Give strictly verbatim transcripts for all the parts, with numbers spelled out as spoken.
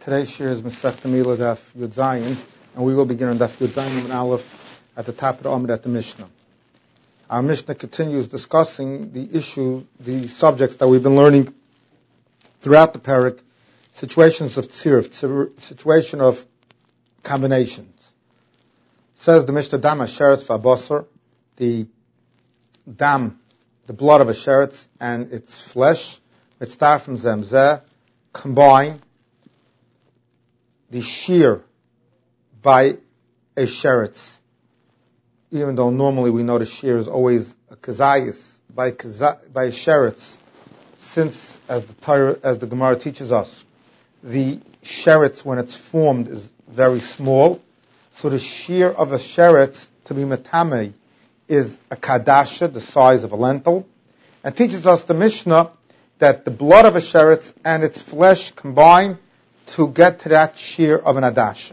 Today's shir is Masechta Mila Daf Yud Zayin, and we will begin on Daf Yud Zayin and Aleph at the top of the Amud at the Mishnah. Our Mishnah continues discussing the issue, the subjects that we've been learning throughout the parak, situations of tziruf, situation of combinations. It says the Mishnah, Dam Hasheretz v'Abosar, the dam, the blood of a sheretz and its flesh, mitzvah from zemzeh, combine the shear by a sheretz, even though normally we know the shear is always a kazayis, by, by a sheretz, since, as the Torah, as the Gemara teaches us, the sheretz, when it's formed, is very small, so the shear of a sheretz, to be metamei, is a kadasha, the size of a lentil, and teaches us the Mishnah that the blood of a sheretz and its flesh combine to get to that shear of an adasha.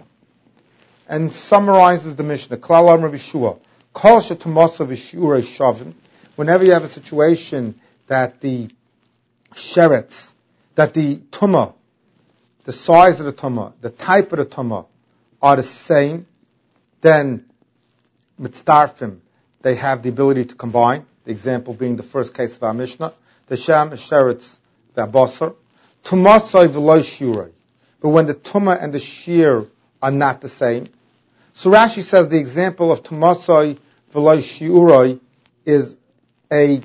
And summarizes the Mishnah, Klal Amar B'Shua, Kol she'tumasa v'shiurei shavin, whenever you have a situation that the sheretz, that the tumah, the size of the tumah, the type of the tumah are the same, then mitzdarfim, they have the ability to combine. The example being the first case of our Mishnah, the sham sheretz v'abosar, tumasai v'lo shiurei. But when the tumah and the shear are not the same, so Rashi says the example of tumasai v'lo shiurei is a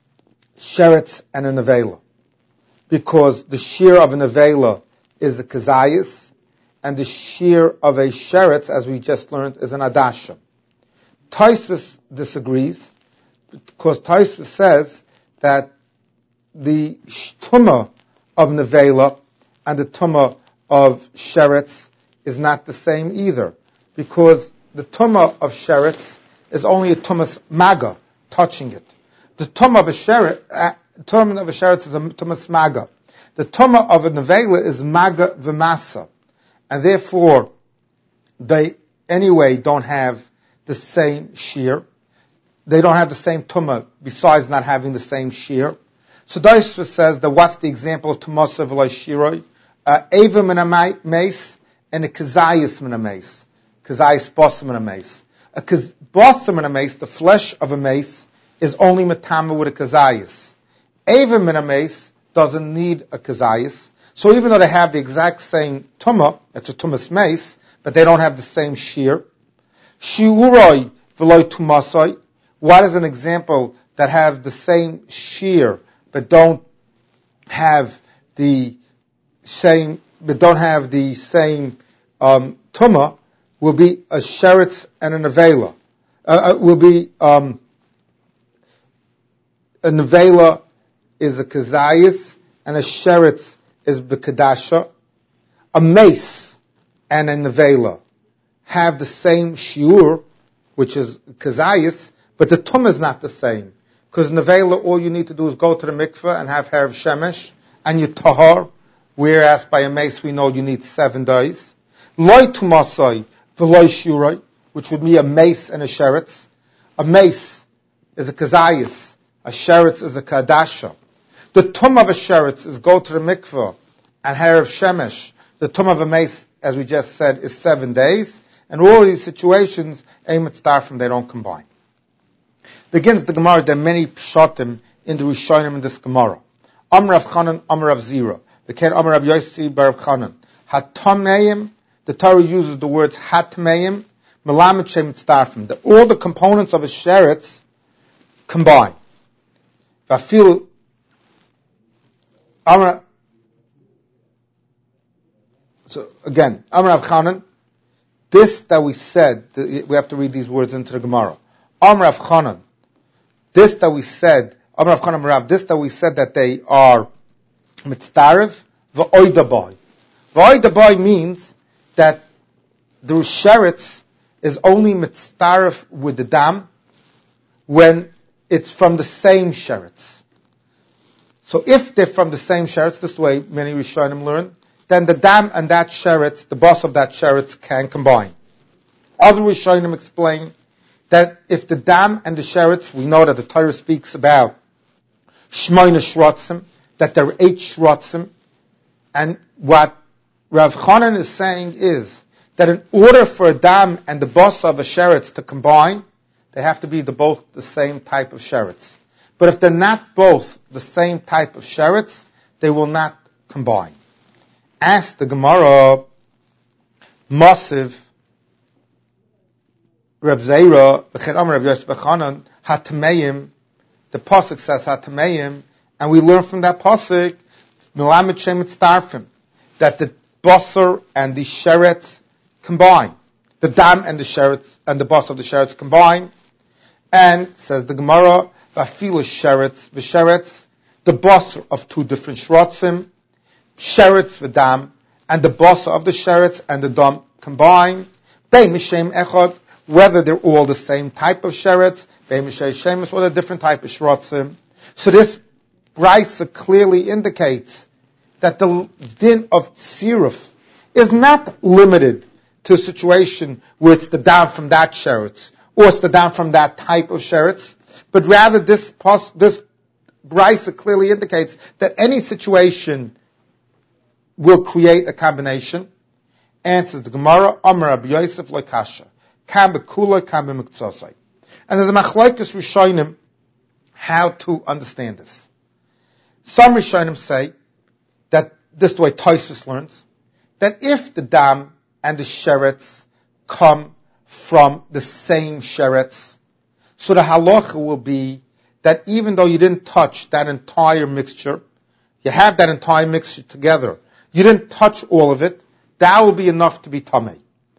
sheretz and a nevela, because the shear of a nevela is a kazayis, and the shear of a sheretz, as we just learned, is an adasha. Tosfos disagrees, because Tosfos says that the tumah of nevela and the tumah of sheretz is not the same either, because the tumah of sheretz is only a tumas maga, touching it. The tumah of a sheretz, uh, tumah of a sheretz is a tumas maga. The tumah of a nevela is maga v'masa, and therefore they anyway don't have the same shear. They don't have the same tumah, besides not having the same shear. So Tosfos says that what's the example of tumasa v'lo shiroi? Eva min a mace and a kazayis min a mace. Kazayis bossa min a mace. A bossa min a mace, the flesh of a mace, is only matama with a kazayis. Eva min a mace doesn't need a kazayis. So even though they have the exact same tumah, it's a tumas mace, but they don't have the same shear. Shiuroi v'lo tumasoi. What is an example that have the same shear but don't have the same, but don't have the same um, tumah? Will be a sheretz and a nevela. Uh, uh, will be um, a nevela is a kazayis and a sheretz is b'kadasha. A mace and a nevela have the same shiur, which is kazayis, but the tumah is not the same. Because nevela, all you need to do is go to the mikveh and have herav shemesh, and you tahar, whereas by a mace we know you need seven days. Loi tumasai v'loi shiurei, which would be a mace and a sheretz. A mace is a kazayis, a sheretz is a kadasha. The tumah of a sheretz is go to the mikveh and herav shemesh. The tumah of a mace, as we just said, is seven days. And all these situations, Eimet start from, they don't combine. Begins the Gemara, there are many pshatim in the Rishonim in this Gemara. Amar Rav Chanan, Amar Rav Zira. The Ken Amar Rav Yossi bar Rav Chanan. Hatameim, the Torah uses the words Hatameim, Melamed Shem Tzdarfim. That all the components of a sheretz combine. Vafil, Amar, so again, Amar Rav Chanan, this that we said, we have to read these words into the Gemara. Amar Rav Chanan, this that we said, Amar Rav Chanan Rav, this that we said that they are mitzdarev v'oidabai. V'oidabai means that the sheretz is only mitzdarev with the dam when it's from the same sheretz. So if they're from the same sheretz, this is the way many Rishonim learn, then the dam and that sheretz, the boss of that sheretz, can combine. Other Rishonim explain that if the dam and the sheretz, we know that the Torah speaks about shmoina shrotzim, that there are eight shrotzim, and what Rav Chanan is saying is that in order for a dam and the boss of a sheretz to combine, they have to be the, both the same type of sheretz. But if they're not both the same type of sheretz, they will not combine. Ask the Gemara, Masiv, Reb Zeira, B'chen Amar Reb Yosef B'chanan, Hatameim, the pasuk says Hatameim, and we learn from that pasuk, Melamed Shem Mitzdarfim, that the basar and the sheretz combine. The dam and the sheretz and the bas of the sheretz combine. And, says the Gemara, Vafilu sheretz, v'sheretz, the basar of two different shrotzim, sheretz v'dam, and the basar of the sheretz and the dam combine. Bei mishem echad, whether they're all the same type of sheretz, bei mishem shemes, or a different type of shrotzim. So this brisa clearly indicates that the din of tziruf is not limited to a situation where it's the dam from that sheretz, or it's the dam from that type of sheretz, but rather this pos, this brisa clearly indicates that any situation will create a combination. Answers the Gemara, Amar Rabbi Yosef Lekasha, Kam Bekula, Kam B'Miktzosai. And there's a machlokes Rishonim how to understand this. Some Rishonim say that this is the way Tosfos learns, that if the dam and the sheretz come from the same sheretz, so the halacha will be that even though you didn't touch that entire mixture, you have that entire mixture together, you didn't touch all of it, that will be enough to be tamei.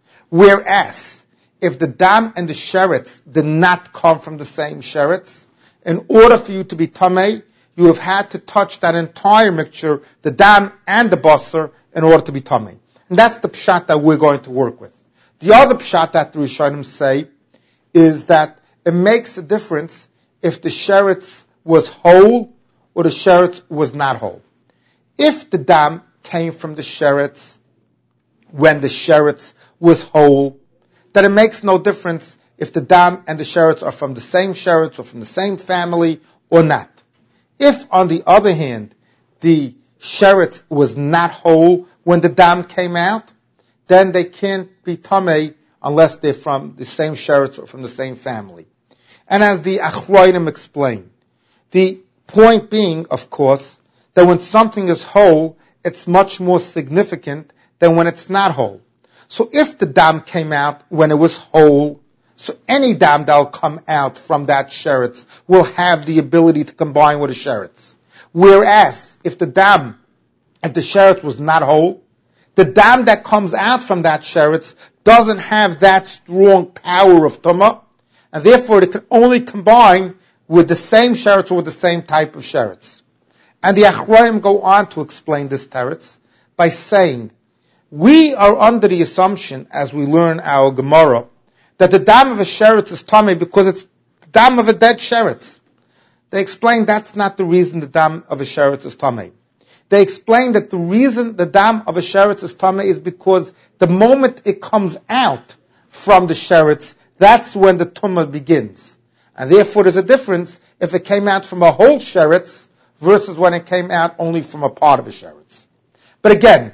Whereas, if the dam and the sheretz did not come from the same sheretz, in order for you to be tamei, you have had to touch that entire mixture, the dam and the basar, in order to be tamei. And that's the pshat that we're going to work with. The other pshat that the Rishonim say is that it makes a difference if the sheretz was whole or the sheretz was not whole. If the dam came from the sheretz when the sheretz was whole, then it makes no difference if the dam and the sheretz are from the same sheretz or from the same family or not. If, on the other hand, the sheretz was not whole when the dam came out, then they can't be tamei unless they're from the same sheretz or from the same family. And as the Achroinim explain, the point being, of course, that when something is whole, it's much more significant than when it's not whole. So if the dam came out when it was whole, so any dam that will come out from that sheretz will have the ability to combine with a sheretz. Whereas, if the dam, if the sheretz was not whole, the dam that comes out from that sheretz doesn't have that strong power of tumah, and therefore it can only combine with the same sheretz or with the same type of sheretz. And the Achronim go on to explain this teretz by saying, we are under the assumption, as we learn our Gemara, that the dam of a sheretz is tamei because it's the dam of a dead sheretz. They explain that's not the reason the dam of a sheretz is tamei. They explain that the reason the dam of a sheretz is tamei is because the moment it comes out from the sheretz, that's when the tumah begins. And therefore there's a difference if it came out from a whole sheretz versus when it came out only from a part of a sheretz. But again,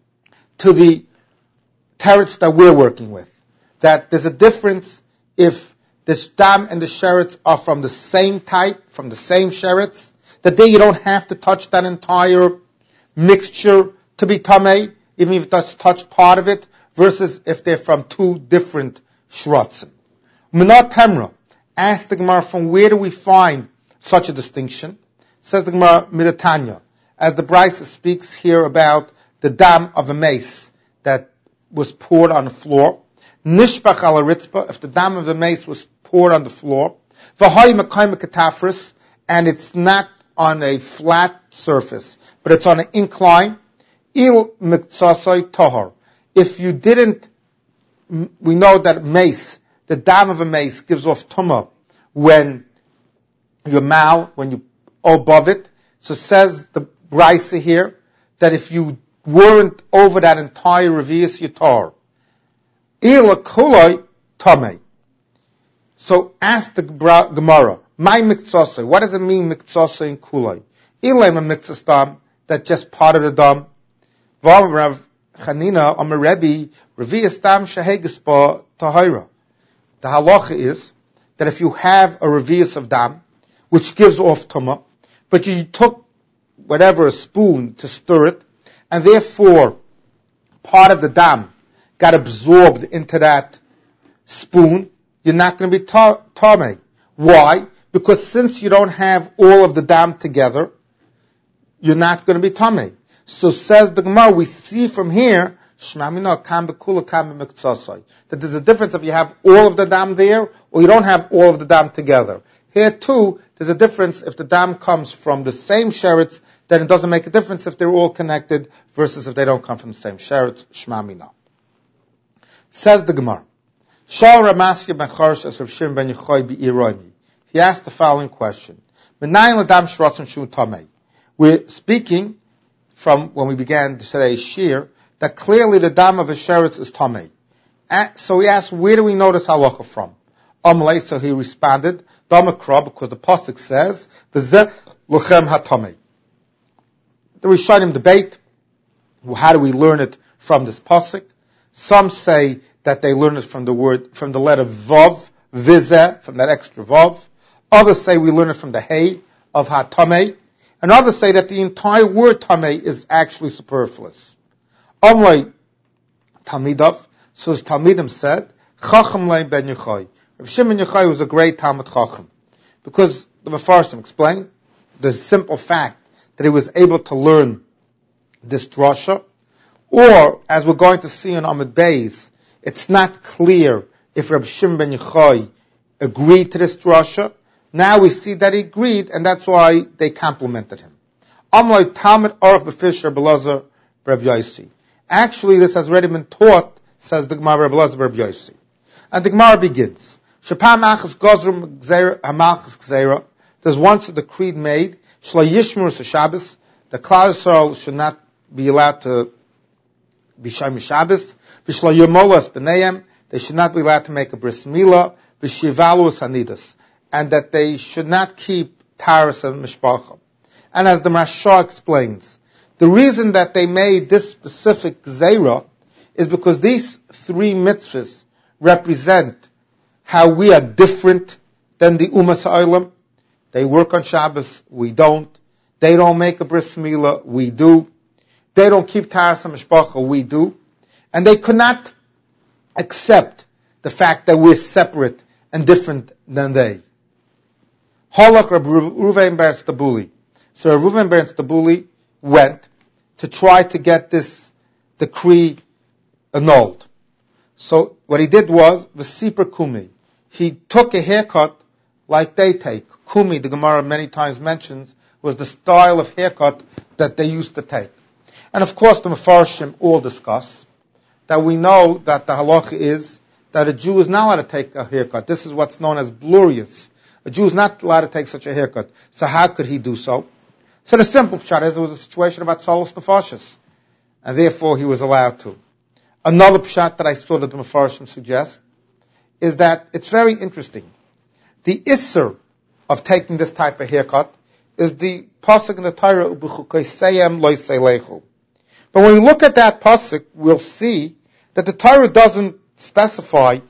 to the teretz that we're working with, that there's a difference if the dam and the sheretz are from the same type, from the same sheretz, that there you don't have to touch that entire mixture to be tamei, even if you touch part of it, versus if they're from two different shrotzim. Menat Temra asked the Gemara, from where do we find such a distinction? Says the Gemara, Midatanya, as the Brisa speaks here about the dam of a mace that was poured on the floor. Nishbach ala ritzpah, if the dam of the mace was poured on the floor. V'hay makayim katafris, and it's not on a flat surface, but it's on an incline. Il miktsasai tahar. If you didn't, we know that mace, the dam of a mace gives off tumah when your mal, when you above it. So says the Brisa here, that if you weren't over that entire revius yatar, ila kuloi tamei. So ask the Gemara, my miktsasai, what does it mean miktsasai and kuloi? Ilaim a miktsas dam, that just part of the dam. Rav Chanina Amar Rebbe Revius Dam Shehegispa Tahira. The halacha is that if you have a revius of dam, which gives off tumah, but you took whatever, a spoon to stir it, and therefore part of the dam got absorbed into that spoon, you're not going to be tamei. Why? Because since you don't have all of the dam together, you're not going to be tamei. So says the Gemara, we see from here that there's a difference if you have all of the dam there or you don't have all of the dam together. Here too, there's a difference if the dam comes from the same sheretz, then it doesn't make a difference if they're all connected versus if they don't come from the same sheretz. Shma mina. Says the Gemara, Shal Ramasya ben Charsh as Rav Shimon ben Yochai be'iroimi. He asked the following question. We're speaking from when we began today's shir that clearly the dam of a sheretz is tamei. So he asked, where do we know this halacha from? Amalei, so he responded, Damakra, because the pasuk says, V'zeh lochem hatamei. The Rishonim debate, how do we learn it from this pasuk? Some say that they learn it from the word, from the letter vav, vizeh, from that extra vav. Others say we learn it from the hay of hatamei. And others say that the entire word tamei is actually superfluous. Amalei Talmidav, so his Talmidim said, Chacham lein ben Yochai. Rav Shimon Yochai was a great Talmud Chacham, because the Mefarshim explained the simple fact that he was able to learn this drasha, or as we're going to see in Amud Beis, it's not clear if Rav Shimon ben Yochai agreed to this drasha. Now we see that he agreed, and that's why they complimented him. Amalei Talmud Aruch b'Fisher b'Lazar b'Reb Yosi. Actually, this has already been taught, says the Gemara Reb Elazar b'Reb Yosi. And the Gemara begins. Shapam achas gozrum hamalchus gzeira. There's once a decree made, shlo yishmur Shabbos, the Klal Yisrael should not be allowed to be shayim Shabbos. V'shlo yomolas b'neihem, they should not be allowed to make a bris milah. V'shivalu hanidas, and that they should not keep taras and mishpacha. And as the Mashah explains, the reason that they made this specific gzeira is because these three mitzvahs represent how we are different than the Umas Ha'olam. They work on Shabbos, we don't. They don't make a bris milah, we do. They don't keep taras and mishpacha, we do. And they could not accept the fact that we're separate and different than they. Halach Reb Reuven ber Stabuli. So Reb Reuven ber Stabuli went to try to get this decree annulled. So what he did was, V'sipar kumi. He took a haircut like they take. Kumi, the Gemara many times mentions, was the style of haircut that they used to take. And of course the Mefarshim all discuss that we know that the halacha is that a Jew is not allowed to take a haircut. This is what's known as blurious. A Jew is not allowed to take such a haircut. So how could he do so? So the simple pshat is, it was a situation about solos nefashos, and therefore he was allowed to. Another pshat that I saw that the Mefarshim suggest is that it's very interesting. The isser of taking this type of haircut is the pasuk in the Torah, U'b'chukaysayim lo yiseilechu. But when we look at that pasuk, we'll see that the Torah doesn't specify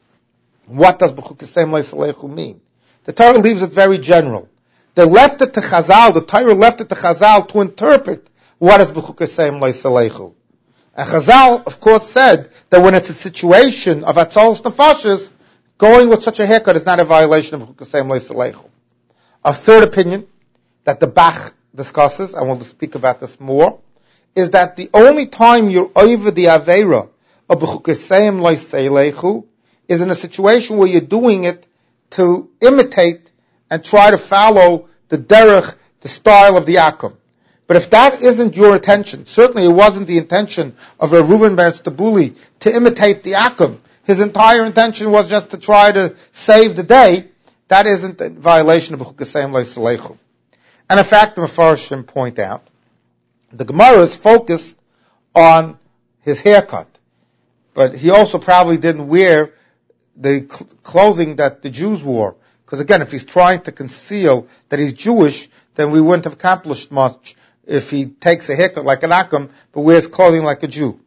what does b'chukaysayim lo yiseilechu mean. The Torah leaves it very general. They left it to Chazal, the Torah left it to Chazal to interpret what is b'chukaysayim lo yiseilechu. And Chazal, of course, said that when it's a situation of atzolos nefashos, going with such a haircut is not a violation of b'chukaysayim lo yiseilechu. A third opinion that the Bach discusses, and we'll speak about this more, is that the only time you're over the Aveira of b'chukaysayim lo yiseilechu is in a situation where you're doing it to imitate and try to follow the derech, the style of the Akum. But if that isn't your intention, certainly it wasn't the intention of Rav Reuven ber Stabuli to imitate the Akum. His entire intention was just to try to save the day. That isn't a violation of b'chukaysayim lo yiseilechu. And in fact, the Mefarshim point out, the Gemara is focused on his haircut, but he also probably didn't wear the cl- clothing that the Jews wore. Because again, if he's trying to conceal that he's Jewish, then we wouldn't have accomplished much if he takes a haircut like an Akum, but wears clothing like a Jew.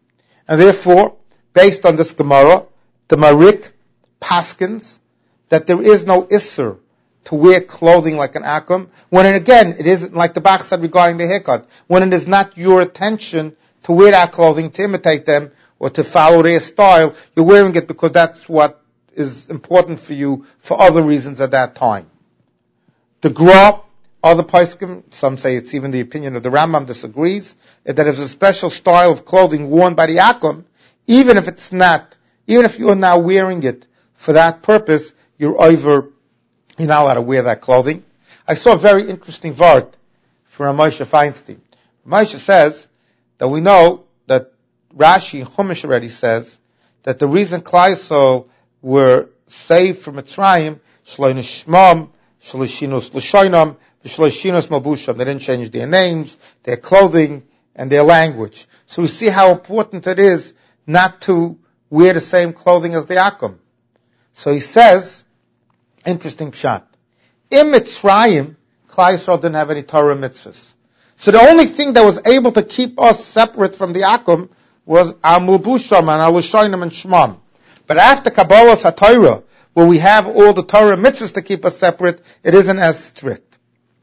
And therefore, based on this Gemara, the Marik paskins that there is no Isser to wear clothing like an akum, when it, again, it isn't like the Bach said regarding the haircut, when it is not your intention to wear that clothing, to imitate them, or to follow their style, you're wearing it because that's what is important for you for other reasons at that time. The Gra, other poskim, some say it's even the opinion of the Rambam, disagrees, that there's a special style of clothing worn by the akum, even if it's not, even if you're now wearing it for that purpose, you're over, you're not allowed to wear that clothing. I saw a very interesting vart from Moshe Feinstein. Moshe says that we know that Rashi in Chumash already says that the reason Klal Yisrael were saved from Mitzrayim, Shlo Nishmam, Shlo Shinus L'Shoinam, Shlo Shinus Mabusham. They didn't change their names, their clothing, and their language. So we see how important it is not to wear the same clothing as the Akum. So he says, interesting pshat. In Mitzrayim, Klal Yisrael didn't have any Torah mitzvahs. So the only thing that was able to keep us separate from the Akum was our Mulbusham and our Lushoinim and Shmam. But after Kabbalah HaTorah, where we have all the Torah mitzvahs to keep us separate, it isn't as strict.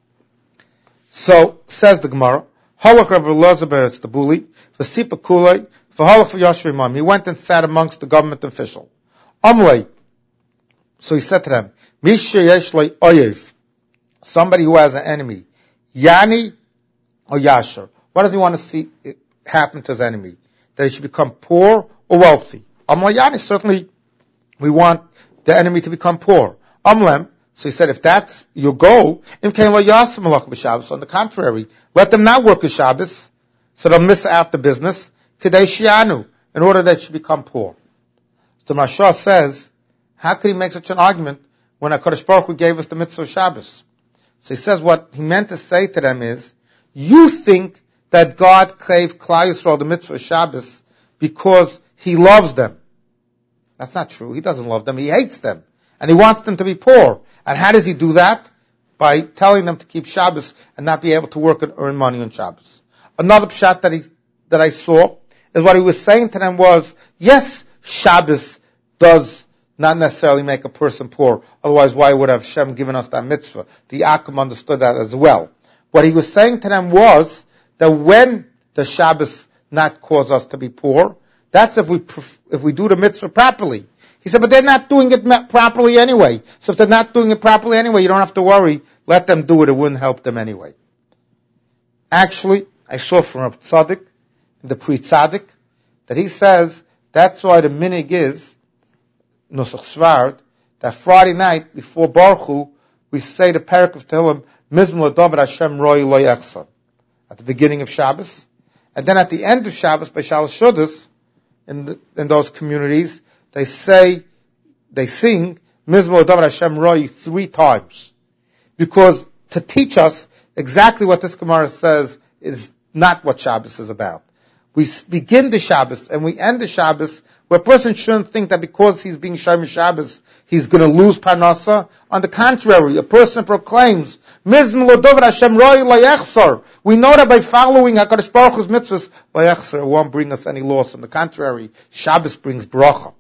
So, says the Gemara, Halach Rabbi Elazar ber Tztabuli, V'sipa Kulei, V'halach V'yashv Imam. He went and sat amongst the government official. Amlei. So he said to them, Misha Yeshlei Oyev. Somebody who has an enemy. Yani or Yasher. What does he want to see happen to his enemy? That he should become poor or wealthy? Amlei Yani, certainly we want the enemy to become poor. Amlem. So he said, if that's your goal, on the contrary, let them not work a Shabbos, so they'll miss out the business, in order that they should become poor. The Mashal says, how could he make such an argument when HaKadosh Baruch Hu gave us the mitzvah of Shabbos? So he says what he meant to say to them is, you think that God gave Klal Yisrael the mitzvah of Shabbos because he loves them. That's not true. He doesn't love them. He hates them. And he wants them to be poor. And how does he do that? By telling them to keep Shabbos and not be able to work and earn money on Shabbos. Another pshat that he, that I saw is what he was saying to them was, yes, Shabbos does not necessarily make a person poor. Otherwise, why would have Hashem given us that mitzvah? The Akum understood that as well. What he was saying to them was that when the Shabbos not cause us to be poor, that's if we, if we do the mitzvah properly. He said, but they're not doing it properly anyway. So if they're not doing it properly anyway, you don't have to worry. Let them do it. It wouldn't help them anyway. Actually, I saw from a tzaddik, the pre-tzaddik, that he says that's why the minig is, Nusach Svard, that Friday night before Baruch Hu, we say the parak of Tehillim, Mizmor David Hashem Roi Lo Yechsar, at the beginning of Shabbos. And then at the end of Shabbos, by Shalosh Shudas, in, the, in those communities, they say, they sing Mizmor David Hashem Roi three times. Because to teach us exactly what this Gemara says is not what Shabbos is about. We begin the Shabbos and we end the Shabbos where a person shouldn't think that because he's being Shomer Shabbos, he's going to lose Parnasa. On the contrary, a person proclaims, Mizmor David Hashem Roi Lo Yechsar. We know that by following HaKadosh Baruch Hu's mitzvahs, Lo Yechsar, it won't bring us any loss. On the contrary, Shabbos brings bracha.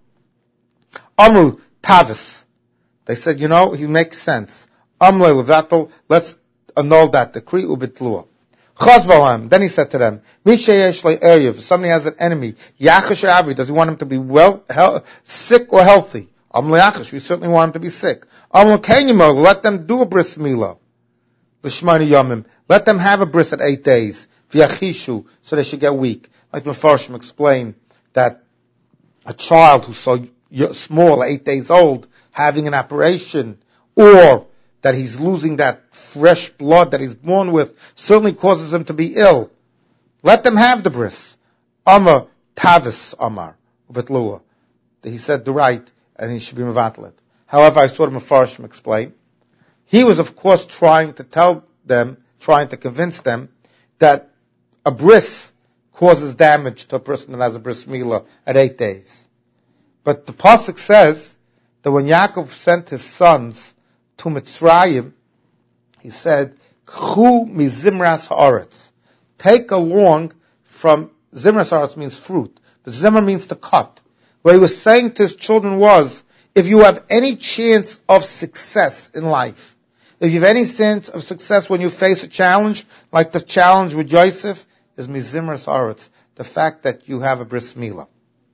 Amru Tavis. They said, you know, he makes sense. Amle Levatel, let's annul that decree, ubitlua. Chazvalam, then he said to them, Mishayesh le'erev, if somebody has an enemy, Yachash Avri, does he want him to be well, he- sick or healthy? Amle Yachash, we certainly want him to be sick. Amle Kenyimog, let them do a bris milah. L'shmani yamim, let them have a bris at eight days. V'yachishu, so they should get weak. Like Mefarshim explained, that a child who's so small, eight days old, having an operation, or that he's losing that fresh blood that he's born with, certainly causes him to be ill. Let them have the bris. Amar Tavis Amar Ubetlua. He said the right, and he should be mevatlet. However, I saw the Mefarshim explain. He was, of course, trying to tell them, trying to convince them, that a bris causes damage to a person that has a bris milah at eight days. But the pasuk says that when Yaakov sent his sons to Mitzrayim, he said, "Chu mizimras haaretz, take along from Zimras Haaretz means fruit, but Zimmer means to cut. What he was saying to his children was, if you have any chance of success in life, if you have any sense of success when you face a challenge, like the challenge with Yosef, is Mizimras Haaretz, the fact that you have a bris milah.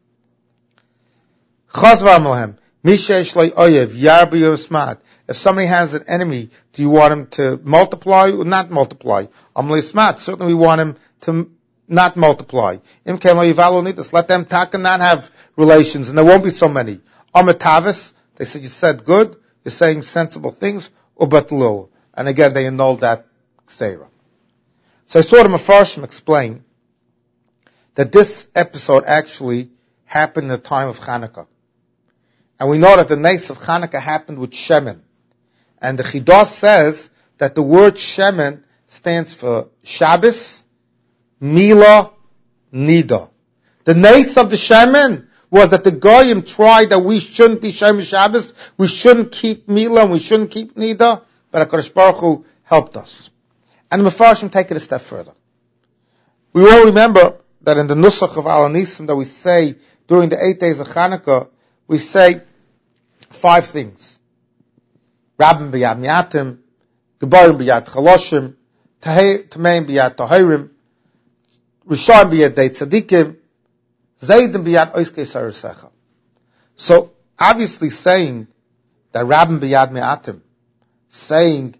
Chaz v'amalhem, mishesh lo oyev, yarbi yosmat. If somebody has an enemy, do you want him to multiply or not multiply? Amalei smat, certainly we want him to not multiply. Im ken lo yivalo nidus, let them talk and not have relations, and there won't be so many. Amatavis, they said you said good, you're saying sensible things, ubatlo. And again, they annulled that Ksera. So I saw the Mefarshim explain that this episode actually happened in the time of Hanukkah. And we know that the Nes of Hanukkah happened with Shemen. And the Chidah says that the word Shemen stands for Shabbos, Mila, Nida. The Nes of the Shemen was that the Goyim tried that we shouldn't be Shemen Shabbos, we shouldn't keep Mila, and we shouldn't keep Nida, but HaKadosh Baruch Hu helped us. And the Mefarshim take it a step further. We all remember that in the Nusach of Al Nisim that we say during the eight days of Hanukkah, we say five things. Rabbim b'yad mi'atim, Gebarim b'yad chaloshim, Tameim b'yad tahirim, Rishon b'yad dei tzadikim, Zaydim b'yad oiskei sarasecha. So, obviously saying that Rabbim b'yad mi'atim, saying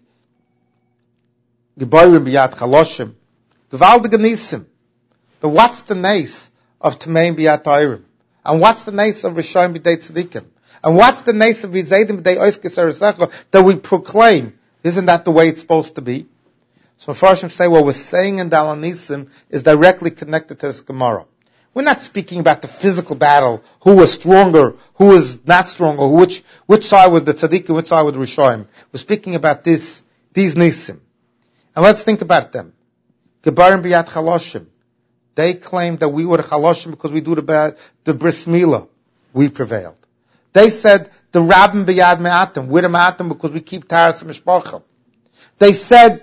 Gebarim b'yad chaloshim, Gevaldig nisim. But what's the nes of Tameim b'yad tahirim? And what's the nes of Rishon b'dei tzadikim? And what's the nes of Zaydim b'dei oiskei sarasecha that we proclaim? Isn't that the way it's supposed to be? So Mefarshim say what we're saying in Dal Nisim is directly connected to this Gemara. We're not speaking about the physical battle, who was stronger, who was not stronger, which which side was the tzaddikim, which side was the Rishonim. We're speaking about this, these Nisim. And let's think about them. Gebarim b'yad chaloshim. They claimed that we were the chaloshim because we do the, the bris milah. We prevailed. They said the Rabbim b'yad me'atim. We're the me'atim because we keep taras mishpacha. They said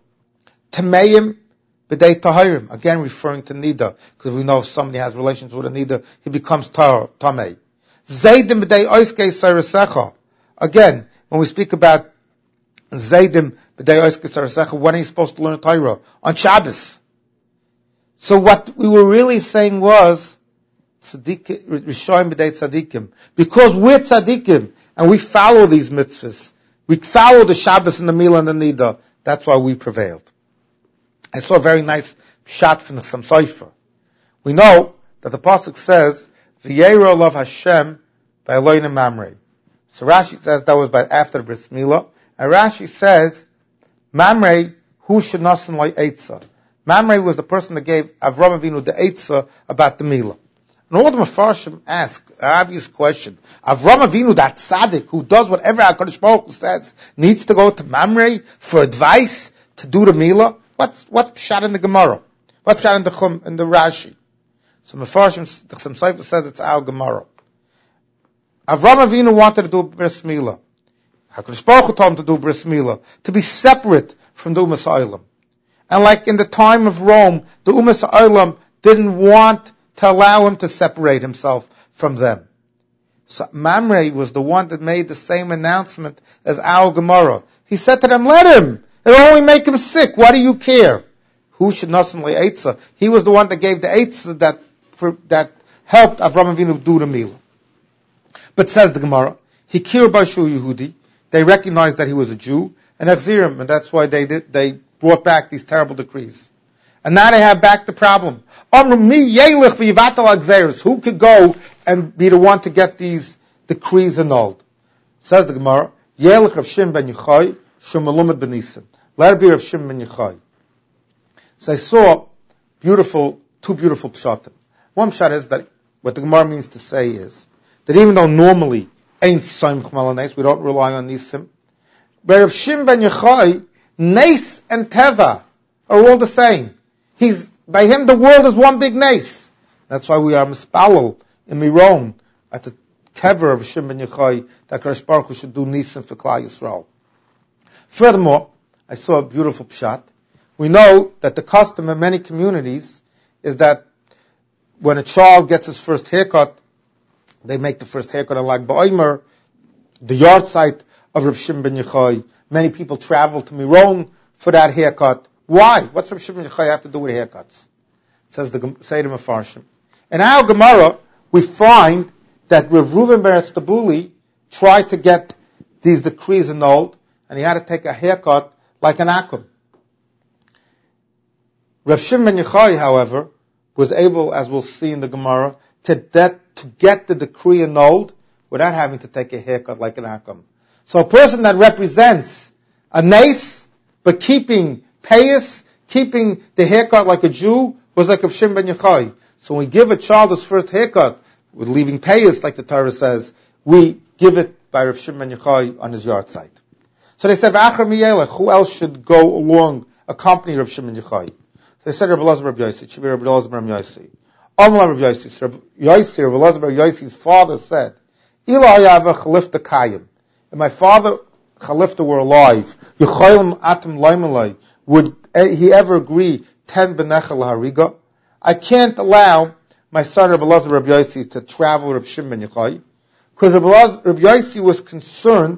Tameim b'dei tahirim. Again referring to Nida, because we know if somebody has relations with a Nida, he becomes Tamei. Zaydim b'dei oiskei sarasecha. Again, when we speak about Zaydim b'dei oiskei sarasecha, when are you supposed to learn Torah? On Shabbos. So what we were really saying was Tzaddik, Rishonim b'dei tzaddikim. Because we're tzaddikim, and we follow these mitzvahs. We follow the Shabbos and the Milah and the Nida. That's why we prevailed. I saw a very nice shot from the Chassam Sofer. We know that the pasuk says, "V'yero love Hashem by Eloheinu Mamrei." So Rashi says that was by after the Bris Milah, and Rashi says, "Mamrei hu shenasan lo eitzah." Mamrei was the person that gave Avram Avinu the eitzah about the Milah. And all the Mefarshim ask an obvious question: Avram Avinu, that tzaddik who does whatever HaKadosh Baruch Hu says, needs to go to Mamrei for advice to do the Milah? What's what's shot in the Gemara? What's shot in the Chum, in the Rashi? So Mefarshim, the Chassam Sofer says it's our Gemara. Avram Avinu wanted to do bris milah. HaKadosh Baruch Hu told him to do bris milah, to be separate from the Umas Ha'olam. And like in the time of Rome, the Umas Ha'olam didn't want to allow him to separate himself from them. So Mamrei was the one that made the same announcement as our Gemara. He said to them, let him. It'll only make him sick. Why do you care? Who should nasan li eitzah? He was the one that gave the eitzah that that helped Avram Avinu do the milah. But says the Gemara, Hikir Bashu Yehudi, they recognized that he was a Jew, and Achzirim, and that's why they did, they brought back these terrible decrees. And now they have back the problem. Who could go and be the one to get these decrees annulled? Says the Gemara, Yelech Rav Shimon ben Yochai, Shemalumad ben Nisim. Let it be Rav Shimon ben Yochai. So I saw beautiful, two beautiful pshatim. One pshat is that what the Gemara means to say is that even though normally ain't Soimch Malanes, we don't rely on Nisim, but Rav Shimon ben Yochai, Nes and Teva are all the same. He's, by him the world is one big Nes. That's why we are mispalel in Miron at the kever of Shimon ben Yochai that Kadosh Baruch Hu should do Nisim for Klal Yisrael. Furthermore, I saw a beautiful pshat. We know that the custom in many communities is that when a child gets his first haircut, they make the first haircut on Lag BaOmer, the yard site of Reb Shimon ben Yochai. Many people travel to Miron for that haircut. Why? What's Reb Shimon ben Yochai have to do with haircuts? Says the Seder Mefarshim. In our Gemara, we find that Rav Reuven ben Tabuli tried to get these decrees annulled, and he had to take a haircut like an akum. Rav Shimon ben Yochai, however, was able, as we'll see in the Gemara, to, that, to get the decree annulled without having to take a haircut like an akum. So a person that represents a nace, but keeping payas, keeping the haircut like a Jew, was like Rav Shimon ben Yochai. So when we give a child his first haircut, with leaving payas, like the Torah says, we give it by Rav Shimon ben Yochai on his yard site. So they said, V'achar miyelech, who else should go along, accompany Rav Shimon ben Yochai? So they said, Rav Elazar Rav Yossi, it should be Rav Elazar Rav Yossi. Amla Rav Yossi, so Rav Yossi, Rav Elazar Rav Yossi's father said, Ila hayava chalifta kayim. If my father, chalifta, were alive, Yecholim atem laimalai, would he ever agree, ten benechel hariga? I can't allow my son Rav Elazar Rav Yossi to travel with Rav Shimon ben Yochai, because Rav Yossi was concerned,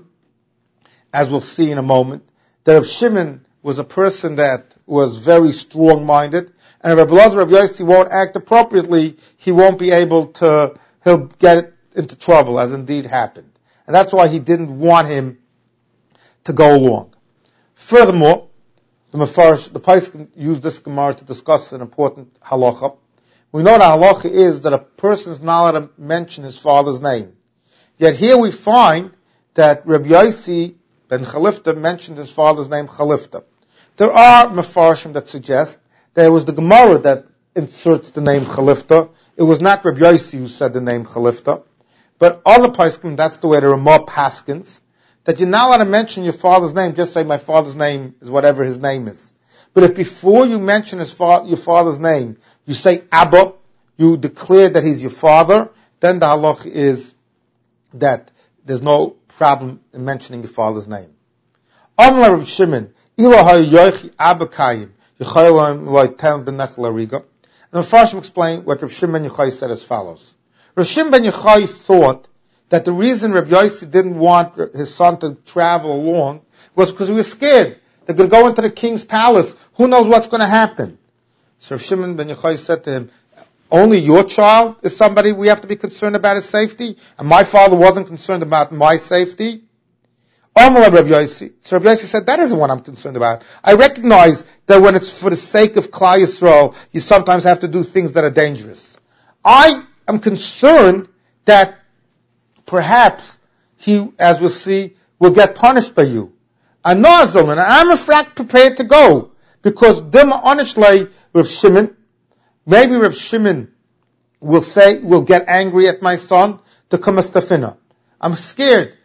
as we'll see in a moment, that Rav Shimon was a person that was very strong-minded, and if Rav Elazar Rav Yossi won't act appropriately, he won't be able to, he'll get into trouble, as indeed happened. And that's why he didn't want him to go along. Furthermore, the Mefarsh, the Paiskim used this Gemara to discuss an important halacha. We know the halacha is that a person is not allowed to mention his father's name. Yet here we find that Rabbi Yossi ben Chalifta mentioned his father's name, Chalifta. There are Mefarshim that suggest that it was the Gemara that inserts the name Chalifta. It was not Rabbi Yossi who said the name Chalifta. But other Paiskim, that's the way there are more Paskins, that you're not allowed to mention your father's name, just say my father's name is whatever his name is. But if before you mention his fa- your father's name, you say Abba, you declare that he's your father, then the halach is that there's no problem in mentioning your father's name. Amar Rav Shimon, Ilahay Yochi Abba Kayim, Yecholim Loi Ten Benechel Hariga. And the Mefarshim explain what Rav Shimon ben Yochai said as follows. Rav Shimon ben Yochai thought that the reason Rav Yossi didn't want his son to travel along was because he was scared. They're going to go into the king's palace. Who knows what's going to happen? So Rav Shimon ben Yochai said to him, only your child is somebody we have to be concerned about his safety? And my father wasn't concerned about my safety? Amar Rav Yossi. So Rav Yossi said, that isn't what I'm concerned about. I recognize that when it's for the sake of Klal Yisrael, you sometimes have to do things that are dangerous. I am concerned that perhaps he, as we'll see, will get punished by you. And I'm afraid prepared to go, because Dima Onishlei Rav Shimon, maybe Rav Shimon will say, will get angry at my son to come as tafina. I'm scared.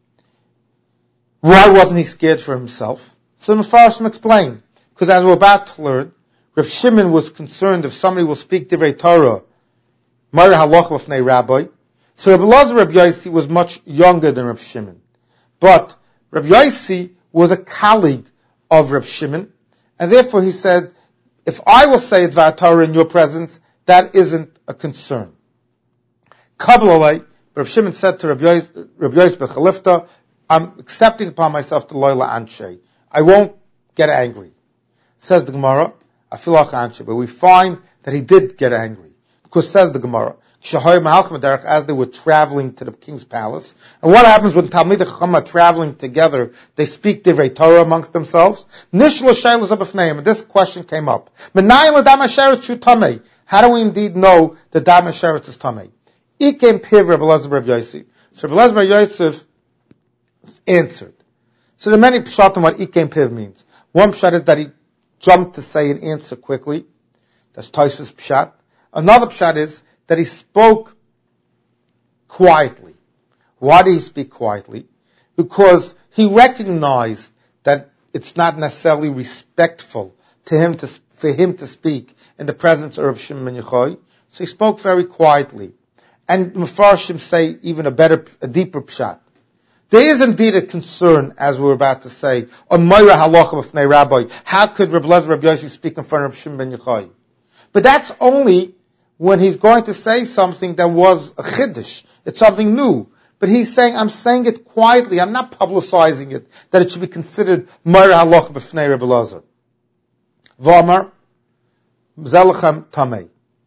Why wasn't he scared for himself? So the Mefarshim explained, because as we're about to learn, Rav Shimon was concerned if somebody will speak Divrei Torah, Mara Halacha B'fnei Rabbi. So Rabbi Elazar Rabbi Yossi was much younger than Rav Shimon. But Rabbi Yossi was a colleague of Rav Shimon, and therefore he said, if I will say Dvar Torah in your presence, that isn't a concern. Kabbalah, Rav Shimon said to Rabbi Yossi ben Chalifta, I'm accepting upon myself the Loila Anshe. I won't get angry. Says the Gemara, Afilach Anshe, but we find that he did get angry. Because says the Gemara, as they were traveling to the king's palace. And what happens when Talmidei Chacham are traveling together? They speak Divrei Torah amongst themselves. Nishla shaylas abafneim. And this question came up. How do we indeed know that Dam Asheretz is Tamei? Ikem Piv Rabbi Elazar Rabbi Yossi. So Rabbi Elazar Rabbi Yosef answered. So there are many pshat on what Ikem Piv means. One pshat is that he jumped to say an answer quickly. That's Tosfos pshat. Another pshat is that he spoke quietly. Why did he speak quietly? Because he recognized that it's not necessarily respectful to him to, for him to speak in the presence of Rav Shimon ben Yochai. So he spoke very quietly. And Mefarshim say even a better, a deeper pshat. There is indeed a concern, as we were about to say, on Moira Halacha B'fnei Rabbi. How could Rabbi Elazar Rabbi Yossi speak in front of Rav Shimon ben Yochai? But that's only when he's going to say something that was a chiddush. It's something new. But he's saying, I'm saying it quietly. I'm not publicizing it, that it should be considered Meir Haloch B'fnei Rebbe Elazar. V'amar, Zelachem Tamei.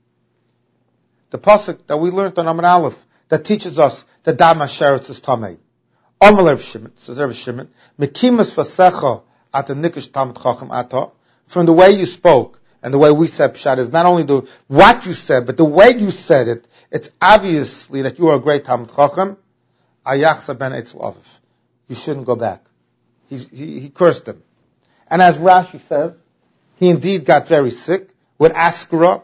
The pasuk that we learned on Amar Aleph, that teaches us that Dam HaSheretz is Tamei. Amar Rav Shimon, says Rav Shimon, Mekimus Vasecha at the Nikish Talmid Chacham Ata, from the way you spoke, and the way we said Pshat is not only the what you said, but the way you said it, it's obviously that you are a great Talmid Chacham. Ayachsa ben Eitzel Aviv. You shouldn't go back. He, he, he cursed him. And as Rashi says, he indeed got very sick with Askara,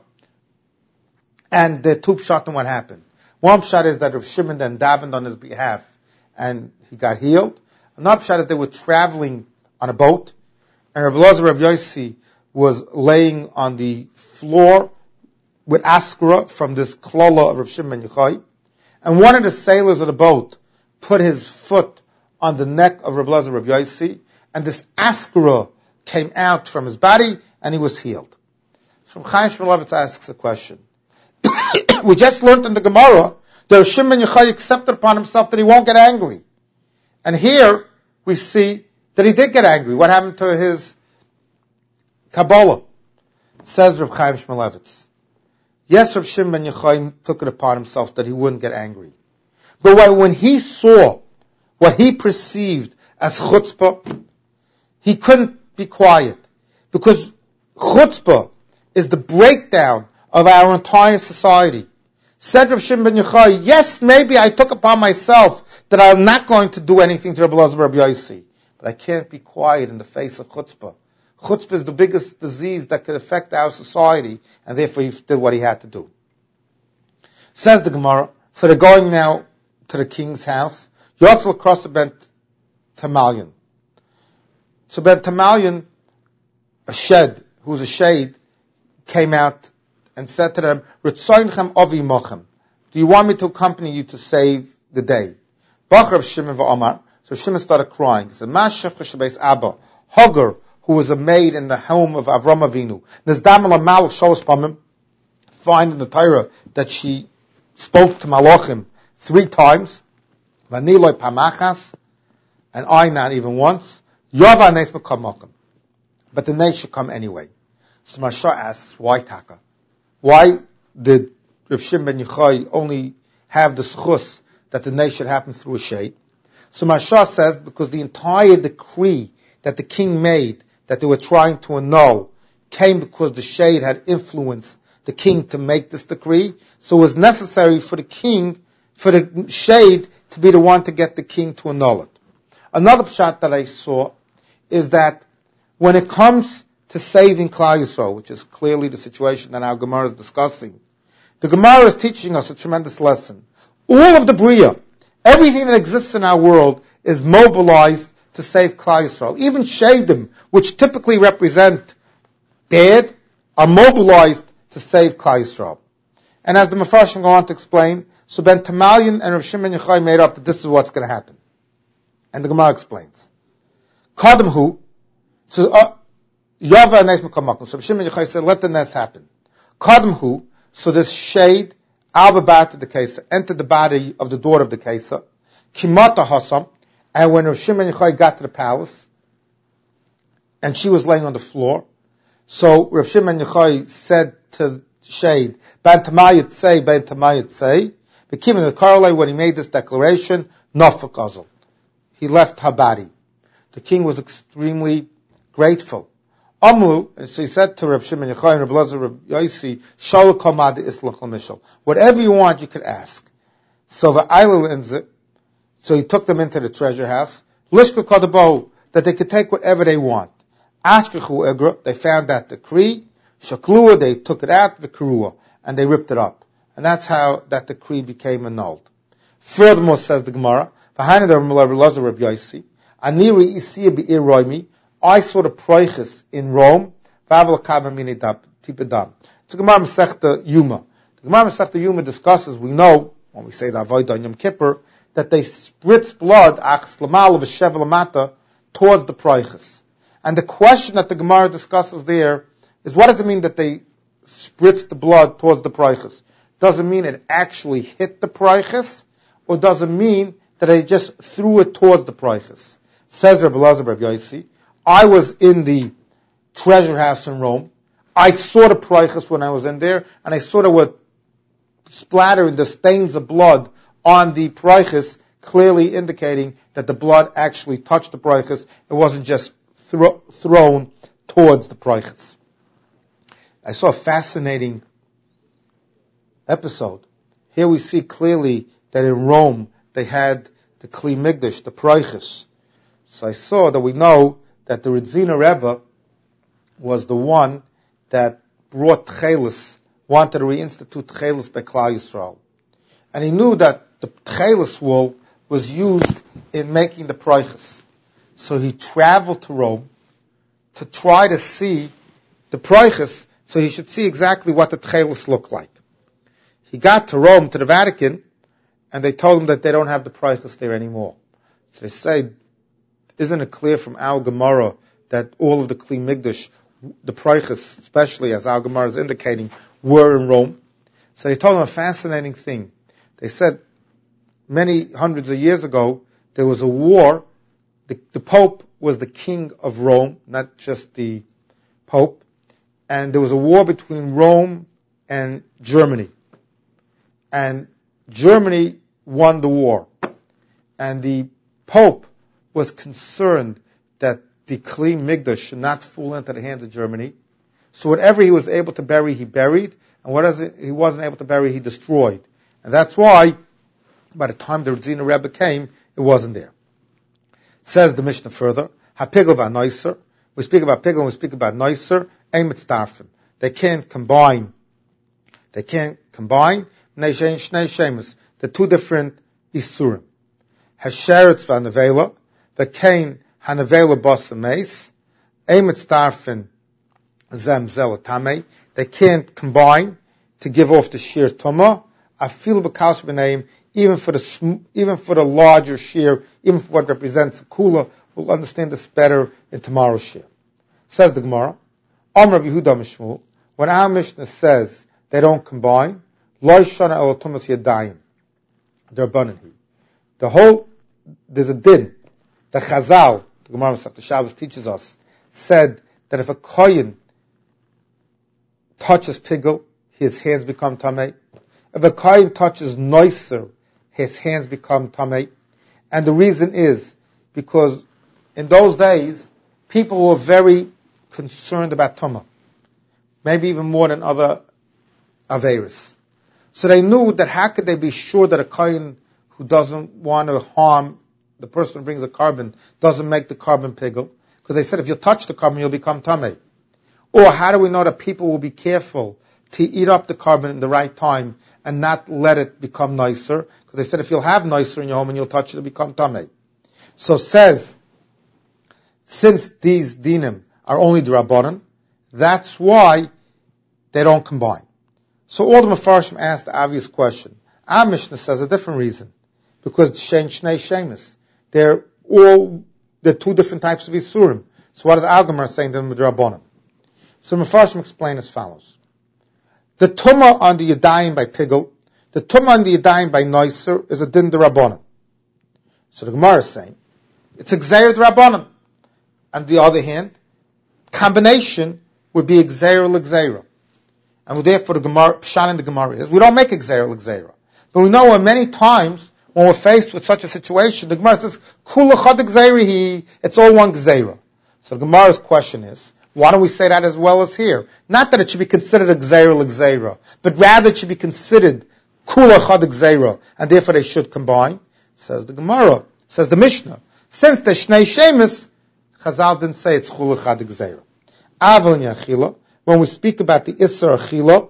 and the two pshat on what happened. One pshat is that Rav Shimon then davened on his behalf, and he got healed. Another pshat is they were traveling on a boat, and Rav Elazar Rav Yossi was laying on the floor with Askara from this klola of Rav Shimon ben Yochai, and one of the sailors of the boat put his foot on the neck of Rav Elazar Rav Yossi, and this Askara came out from his body, and he was healed. So Chaim Shmulevitz asks a question. We just learned in the Gemara that Rav Shimon ben Yochai accepted upon himself that he won't get angry. And here we see that he did get angry. What happened to his Kabbalah? Says Rav Chaim Shmulevitz. Yes, Rav Shimon ben Yochai took it upon himself that he wouldn't get angry. But when he saw what he perceived as chutzpah, he couldn't be quiet. Because chutzpah is the breakdown of our entire society. Said Rav Shimon ben Yochai, yes, maybe I took upon myself that I'm not going to do anything to Rebbe Elazar Rabbi Yossi, but I can't be quiet in the face of chutzpah. Chutzpah is the biggest disease that could affect our society, and therefore he did what he had to do. Says the Gemara, so they're going now to the king's house. Yotzal across the Ben Tamalion. So Ben Tamalion, a shed, who's a shade, came out and said to them, Ritzoinchem Avi Mochem. Do you want me to accompany you to save the day? Bach Rav Shimon v'Omar. So Shimon started crying. He said, Ma shefcha shebeis Abba. Hagar, who was a maid in the home of Avram Avinu. Nizdam ala malach shalosh pamim. Find in the Torah that she spoke to Malachim three times. Vaniloi pamachas. And I not even once. Yova nes mekam. But the nes should come anyway. So Marsha asks, why Taka? Why did Rav Shimon ben Yochai only have the schus that the nes should happen through a shade? So Marsha says, because the entire decree that the king made, that they were trying to annul, came because the shade had influenced the king to make this decree. So it was necessary for the king, for the shade to be the one to get the king to annul it. Another pshat that I saw is that when it comes to saving Klal Yisrael, which is clearly the situation that our Gemara is discussing, the Gemara is teaching us a tremendous lesson. All of the Bria, everything that exists in our world, is mobilized to save Klal Yisrael. Even Shadim, which typically represent bad, are mobilized to save Klal Yisrael. And as the Mefarshim go on to explain, so Ben Tamalion and Rav Shimon ben Yochai made up that this is what's going to happen. And the Gemara explains. Kadam hu, so uh, Yava nes mekamakum. So Rav Shimon ben Yochai said, let the nes happen. Kadam hu, so this shade, Albabat the Kesa, entered the body of the daughter of the Kesa, Kimata Hasam, and when Rav Shimon ben Yochai got to the palace, and she was laying on the floor, so Rav Shimon ben Yochai said to Shade, Ben Tamayit say, Ben Tamayit say, became in the Karlai when he made this declaration, Nafak Azal. He left her body. The king was extremely grateful. Amru, and so he said to Rav Shimon ben Yochai and Rav Elazar Rav Yossi, Shalom Kamad Islach Lamishal. Whatever you want, you could ask. So the Eilul, so he took them into the treasure house. Lishka Kadabo, that they could take whatever they want. Ashkechu Egra, they found that decree. Shaklua, they took it out, Vikarua, and they ripped it up. And that's how that decree became annulled. Furthermore, says the Gemara, V'haina the Rav Elazar Rav Yossi, Aniri Isiya Be'ir Roimi, I saw the Proiches in Rome, V'avel Kaba Mini Tipedam. It's a Gemara Masechta Yuma. The Gemara Masechta Yuma discusses, we know, when we say the Avodah on Yom Kippur, that they spritz blood, Achs Lamal V'shev Lamata, towards the Proiches. And the question that the Gemara discusses there is, what does it mean that they spritzed the blood towards the Preiches. Doesn't mean it actually hit the Preiches, or doesn't mean that they just threw it towards the Preiches. Says Rabbi Elazar Bar Yossi, I was in the treasure house in Rome. I saw the Preiches when I was in there, and I saw there were splattering the stains of blood on the Preiches, clearly indicating that the blood actually touched the Preiches. It wasn't just thro- thrown towards the Preiches. I saw a fascinating episode. Here we see clearly that in Rome they had the Kli Migdash, the Preiches. So I saw that we know that the Radziner Rebbe was the one that brought Tchelis, wanted to reinstitute Tchelis by Klal Yisrael. And he knew that the Tchelis wool was used in making the Preiches. So he traveled to Rome to try to see the Preiches, so he should see exactly what the Tchelis looked like. He got to Rome, to the Vatican, and they told him that they don't have the Preiches there anymore. So they say, isn't it clear from our Gemara that all of the Kli Migdash, the Preiches, especially as our Gemara is indicating, were in Rome? So they told him a fascinating thing. They said, many hundreds of years ago, there was a war. The, the Pope was the king of Rome, not just the Pope. And there was a war between Rome and Germany. And Germany won the war. And the Pope was concerned that the Kli Migdash should not fall into the hands of Germany. So whatever he was able to bury, he buried. And whatever he wasn't able to bury, he destroyed. And that's why, by the time the Radziner Rebbe came, it wasn't there. Says the Mishnah further, HaPigel v'Anoiser. We speak about Pigel and we speak about Noiser. Ein mitzdarfen. They can't combine. They can't combine. Neishen Shnei Shemus. The two different Isurim. Hasheretz v'Anavela. V'kein Hanavela b'Asa Meis. Ein mitzdarfen zem zelatamei. They can't combine to give off the sheer Tumah. Afil b'Kalsh b'Neim. Even for the even for the larger shear, even for what represents a kula, we'll understand this better in tomorrow's shear. Says the Gemara, Amar Yehuda Mishmul, when our Mishnah says they don't combine, Lo Shana El Tumas Yadayim, they're abundant. The whole, there's a din. The Chazal, the Gemara Masechta Shabbos teaches us, said that if a kohen touches pigel, his hands become tamei. If a kohen touches noiser, his hands become tamei. And the reason is because in those days, people were very concerned about tumah. Maybe even more than other averis. So they knew that how could they be sure that a kohen who doesn't want to harm the person who brings a carbon doesn't make the carbon pigel? Because they said if you touch the carbon, you'll become tamei. Or how do we know that people will be careful to eat up the carbon in the right time and not let it become nicer? Because they said if you'll have nicer in your home and you'll touch it, it'll become tamei. So says, since these dinim are only drabanan, that's why they don't combine. So all the Mefarshim asked the obvious question. Our Mishnah says a different reason. Because Shein Shnei Shemus. They're all, they're two different types of Isurim. So what is our Gemara saying to them with drabanan? So Mefarshim explain as follows. The Tumah on the Yadayim by Pigel, the Tumah on the Yadayim by Noiser is a din d'Rabbanan. So the Gemara is saying, it's a Gzeir d'Rabbanan. On the other hand, combination would be a Gzeir l'Gzeira. And therefore the Gemara, Pshan in the Gemara is, we don't make a Gzeir l'Gzeira. But we know many times when we're faced with such a situation, the Gemara says, Kula chad Gzeirihi, it's all one Gzeira. So the Gemara's question is, why don't we say that as well as here? Not that it should be considered a Gzeira l'Gzeira, but rather it should be considered Kula chad Gzeira, and therefore they should combine. Says the Gemara, says the Mishnah. Since the Shnei Shemus, Chazal didn't say it's Chula chad Gzeira. Aval Yachila, when we speak about the Isser Achila,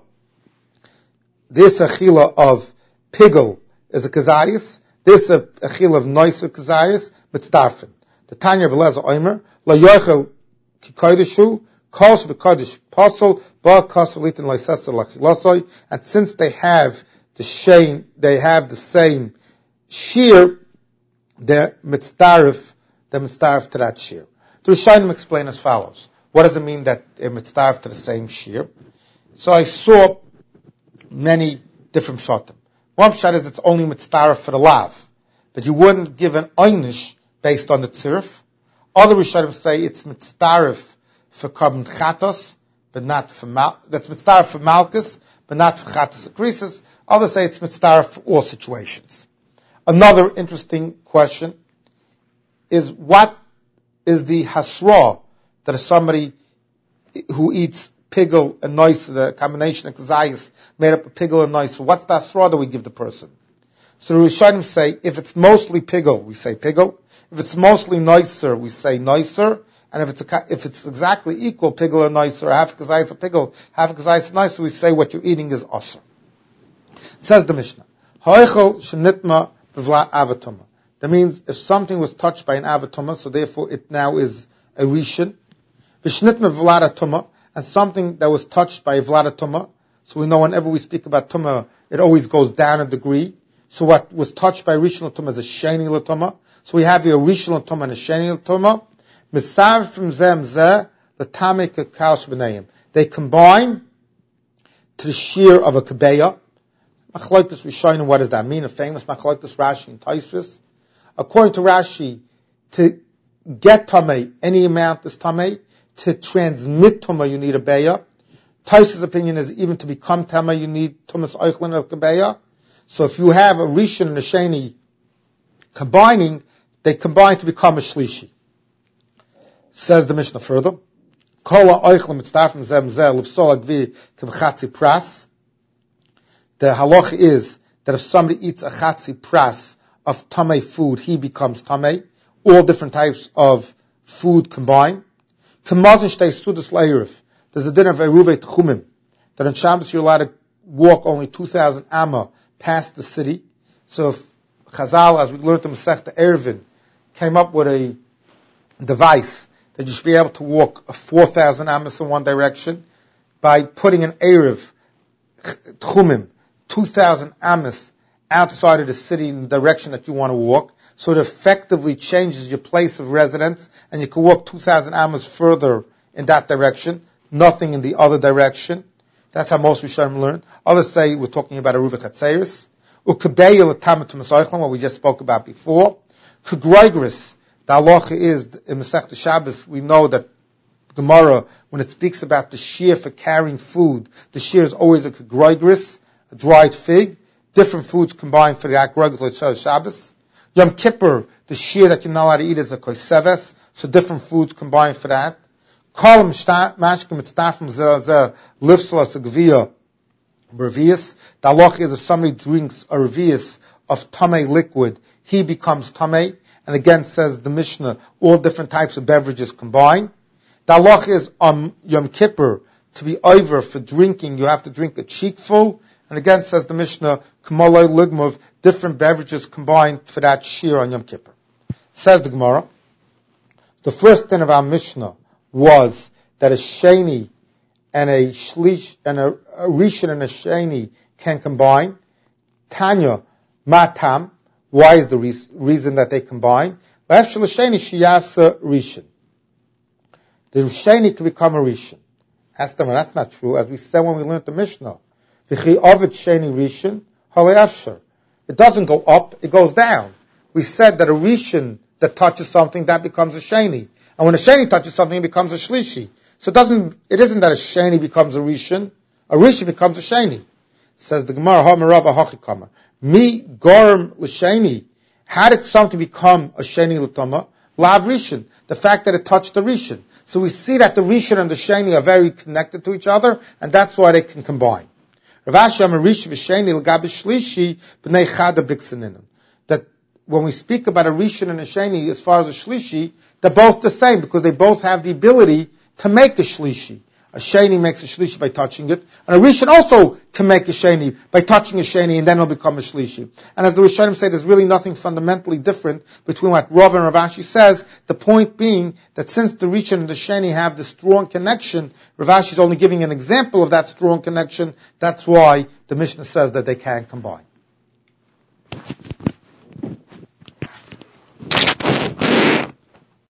the Isser Achila of Pigel is a Kazayis, the Isser Achila of Noiser Kazayis, Mitzdarfen. The Tanya of Elazar Omer, La Yochel Kikoideshu, Kos B'Kodesh Posel, Ba Kosel Litin Leisesa Lachilosoi, and since they have the shame, they have the same shear, they're Mitzdarif, they're Mitzdarif to that shear. The Rishonim explain as follows. What does it mean that they're Mitzdarif to the same shear? So I saw many different pshatim. One pshat is it's only mitzdaref for the lav, but you wouldn't give an einish based on the tzirf. Other rishonim say it's mitzdaref for carbon chatos, but not for mal. That's mitzdaref for malchus, but not for chatos akrisis. Others say it's mitzdaref for all situations. Another interesting question is what is the hasra that is somebody who eats pigel and noise, the combination of kazayas made up of pigel and noise. What's the hasra that we give the person? So the Rishonim say if it's mostly pigel, we say pigel. If it's mostly noiser, we say noiser. And if it's a, if it's exactly equal, pigel and noiser, half kazayas of pigel, half kazayas of noiser, we say what you're eating is asr. Says the Mishnah, Ha'echel shenitma b'vla avatuma. That means if something was touched by an avatuma, so therefore it now is a rishon. V'shnitma b'vla tuma, and something that was touched by a vlada tuma. So we know whenever we speak about tuma, it always goes down a degree. So what was touched by rishon tuma is a sheni l'tuma. So we have here a rishon l'tuma and a sheni l'tuma. Misav from zem zeh l'tamei k'kaus b'neim. They combine to the shear of a kabeya. Machlokes Rishonim, what does that mean? A famous Machlokes Rashi and Tosfos. According to Rashi, to get tamei, any amount is tamei. To transmit tumah, you need a beya. Tosfos' opinion is even to become tamei, you need tumas oichlin of kabeya. So if you have a rishon and a sheni combining, they combine to become a shlishi. Says the Mishnah further, Kola oichlin mitzdarfim zem zeh l'vsol agvi k'v'chatzi pras. The halacha is that if somebody eats a chatzi pras of tamei food, he becomes tamei. All different types of food combined. There's a din of Eruvei Tchumim, that on Shabbos you're allowed to walk only two thousand amma past the city. So if Chazal, as we learned in Masechta Eruvin, came up with a device that you should be able to walk four thousand ammas in one direction by putting an Erev Tchumim, two thousand ammas outside of the city in the direction that you want to walk. So it effectively changes your place of residence, and you can walk two thousand ammas further in that direction, nothing in the other direction. That's how most Rishonim learn. Others say we're talking about a Ruva Chatzeris. Ukebeya l'tamet m'soichlin, what we just spoke about before. K'groigris, the halacha is, in Masechta Shabbos, we know that Gemara, when it speaks about the shear for carrying food, the shear is always a k'groigris, a dried fig. Different foods combined for the k'groigris like Shabbos. Yom Kippur, the shear that you're not allowed to eat is a koiseves, so different foods combined for that. Kol mashkim mitzdarfim zeh zeh lifslas gvia revius. The halacha is if somebody drinks a revius of tamei liquid, he becomes tamei. And again says the Mishnah, all different types of beverages combined. The halacha is on Yom Kippur, to be over for drinking, you have to drink a cheekful. And again says the Mishnah, K'moloi ligmov, different beverages combined for that shear on Yom Kippur. Says the Gemara, the first thing of our Mishnah was that a sheni and a shlish and a, a rishon and a sheni can combine. Tanya, matam, why is the re- reason that they combine? L'efshel sheni shiyasa rishon. The sheni can become a rishon. Ask them, that's not true, as we said when we learned the Mishnah. It doesn't go up, it goes down. We said that a rishon that touches something, that becomes a sheni. And when a sheni touches something, it becomes a shlishi. So it doesn't, it isn't that a sheni becomes a rishon, a rishon becomes a sheni. Says the Gemara, Ha-merava hachikama. Mi gorm l'sheni. How did something become a sheni l'toma? Lav rishon. The fact that it touched the rishon. So we see that the rishon and the sheni are very connected to each other, and that's why they can combine. That when we speak about a rishon and a sheni, as far as a shlishi, they're both the same because they both have the ability to make a shlishi. A sheni makes a shlishi by touching it, and a rishon also can make a sheni by touching a sheni, and then it'll become a shlishi. And as the Rishonim say, there's really nothing fundamentally different between what Rav and Rav Ashi says. The point being that since the rishon and the sheni have the strong connection, Rav Ashi is only giving an example of that strong connection. That's why the Mishnah says that they can combine.